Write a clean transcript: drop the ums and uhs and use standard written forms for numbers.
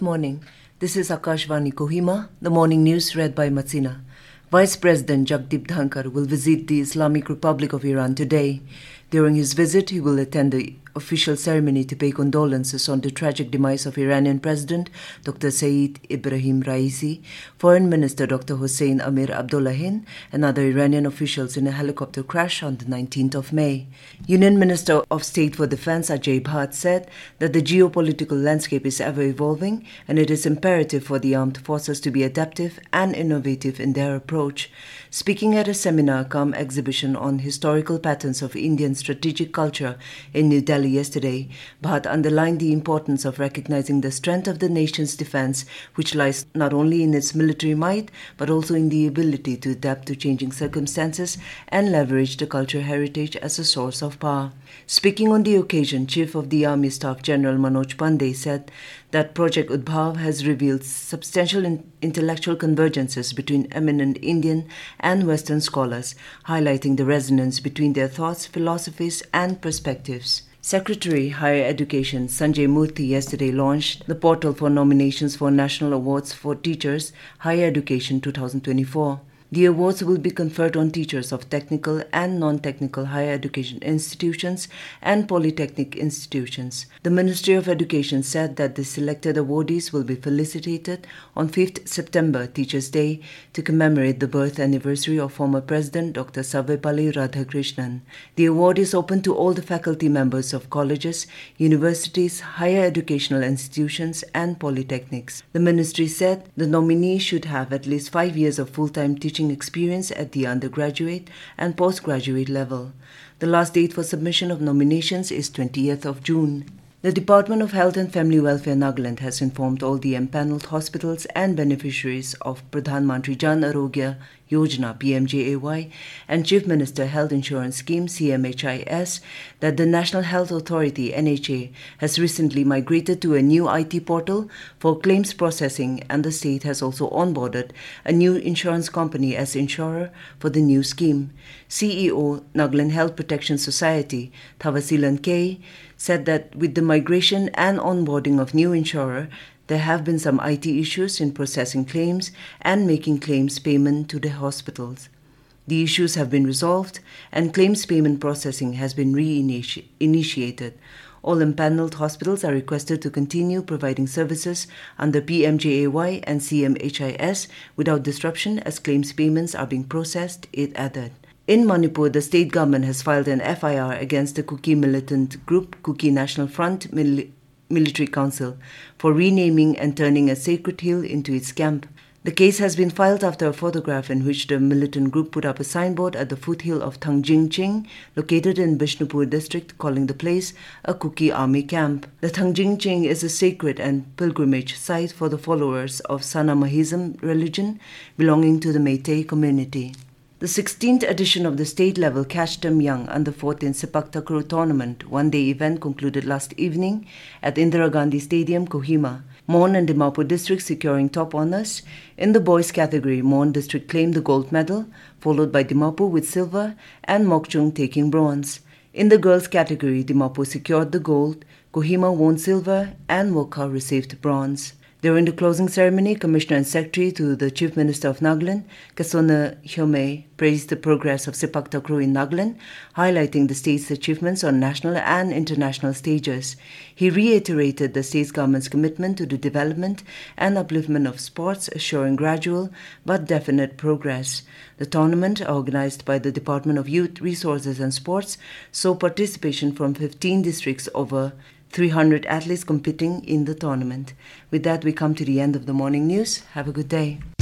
morning. This is Akashvani Kohima, the morning news read by Matsina. Vice President Jagdeep Dhankar will visit the Islamic Republic of Iran today. During his visit, he will attend the official ceremony to pay condolences on the tragic demise of Iranian President Dr. Saeed Ibrahim Raisi, Foreign Minister Dr. Hossein Amir Abdollahian, and other Iranian officials in a helicopter crash on the 19th of May. Union Minister of State for Defense Ajay Bhatt said that the geopolitical landscape is ever evolving and it is imperative for the armed forces to be adaptive and innovative in their approach. Speaking at a seminar cum exhibition on historical patterns of Indian strategic culture in New Delhi yesterday, Bhatt underlined the importance of recognizing the strength of the nation's defense, which lies not only in its military might, but also in the ability to adapt to changing circumstances and leverage the cultural heritage as a source of power. Speaking on the occasion, Chief of the Army Staff General Manoj Pandey said that Project Udbhav has revealed substantial intellectual convergences between eminent Indian and Western scholars, highlighting the resonance between their thoughts, philosophies, and perspectives. Secretary Higher Education Sanjay Murthy yesterday launched the portal for nominations for National Awards for Teachers Higher Education 2024. The awards will be conferred on teachers of technical and non-technical higher education institutions and polytechnic institutions. The Ministry of Education said that the selected awardees will be felicitated on 5th September, Teachers' Day, to commemorate the birth anniversary of former President Dr. Sarvepalli Radhakrishnan. The award is open to all the faculty members of colleges, universities, higher educational institutions, and polytechnics. The ministry said the nominee should have at least 5 years of full-time teaching experience at the undergraduate and postgraduate level. The last date for submission of nominations is 20th of June. The Department of Health and Family Welfare Nagaland has informed all the empaneled hospitals and beneficiaries of Pradhan Mantri Jan Arogya Yojana PMJAY and Chief Minister Health Insurance Scheme CMHIS that the National Health Authority NHA has recently migrated to a new IT portal for claims processing, and the state has also onboarded a new insurance company as insurer for the new scheme. CEO Nagaland Health Protection Society Thawasilan K said that with the migration and onboarding of new insurer, there have been some IT issues in processing claims and making claims payment to the hospitals. The issues have been resolved and claims payment processing has been reinitiated. All empaneled hospitals are requested to continue providing services under PMJAY and CMHIS without disruption as claims payments are being processed, it added. In Manipur, the state government has filed an FIR against the Kuki militant group Kuki National Front Military Council for renaming and turning a sacred hill into its camp. The case has been filed after a photograph in which the militant group put up a signboard at the foothill of Thangjingching, located in Bishnupur district, calling the place a Kuki army camp. The Thangjingching is a sacred and pilgrimage site for the followers of Sanamahism religion belonging to the Meitei community. The 16th edition of the state-level Catch Them Young Under-14 Sepak Takraw tournament one-day event concluded last evening at Indira Gandhi Stadium, Kohima. Mon and Dimapur districts securing top honours. In the boys category, Mon district claimed the gold medal, followed by Dimapur with silver and Mokchung taking bronze. In the girls category, Dimapur secured the gold, Kohima won silver, and Wokha received bronze. During the closing ceremony, Commissioner and Secretary to the Chief Minister of Nagaland, Kasona Hyome, praised the progress of Sepak Takraw in Nagaland, highlighting the state's achievements on national and international stages. He reiterated the state's government's commitment to the development and upliftment of sports, assuring gradual but definite progress. The tournament, organized by the Department of Youth Resources and Sports, saw participation from 15 districts, over 300 athletes competing in the tournament. With that, we come to the end of the morning news. Have a good day.